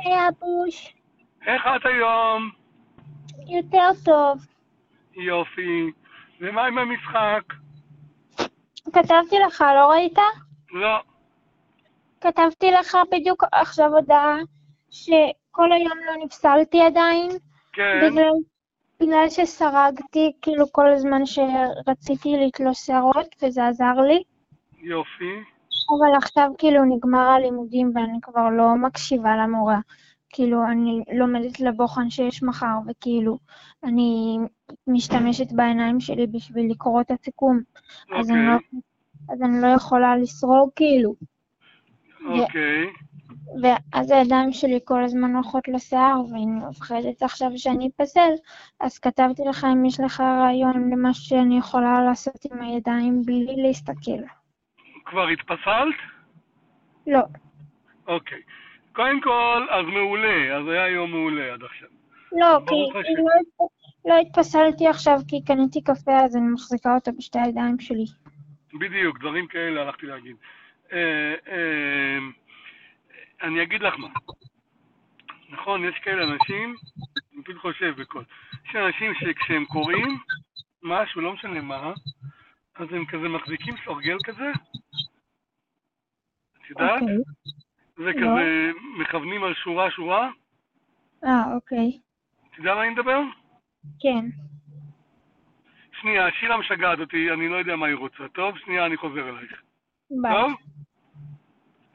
היי אבוש, איך את היום? יותר טוב. יופי. ומה עם המשחק? כתבתי לך, לא ראית? לא. כתבתי לך בדיוק עכשיו הודעה שכל היום לא נפסלתי עדיין, כן. בגלל, בגלל שסרגתי כאילו כל הזמן שרציתי לתלוש שערות וזה עזר לי, יופי. אבל עכשיו כאילו נגמר הלימודים ואני כבר לא מקשיבה למורה. כאילו אני לומדת לבוחן שיש מחר וכאילו אני משתמשת בעיניים שלי בשביל לקרוא את הסיכום. אז אני לא אוקיי. אז אני לא יכולה לסרוק כאילו. אוקיי. ואז הידיים שלי כל הזמן הולכות לשיער, ואני מפחדת עכשיו שאני אפסל, אז כתבתי לך אם יש לך רעיון למה שאני יכולה לעשות עם הידיים בלי להסתכל. כבר התפסלת? לא, אוקיי. קודם כל, אז מעולה. אז היה יום מעולה עד עכשיו. לא, כי ברוך השם. לא התפסלתי עכשיו כי קניתי קפה, אז אני מחזיקה אותו בשתי הידיים שלי. בדיוק, דברים כאלה הלכתי להגיד. אה, אה, אני אגיד לך מה. נכון, יש כאלה אנשים, אני פשוט חושב בכל. יש אנשים שכשהם קוראים משהו, לא משנה מה, אז הם כזה מחזיקים סרגל כזה, את יודעת? אוקיי, לא. וכזה מכוונים על שורה שורה. אוקיי. אתה יודע מה אני מדבר? כן. שנייה, שירה משגעת אותי, אני לא יודע מה היא רוצה. טוב, שנייה, אני חוזר אלייך. ביי. טוב?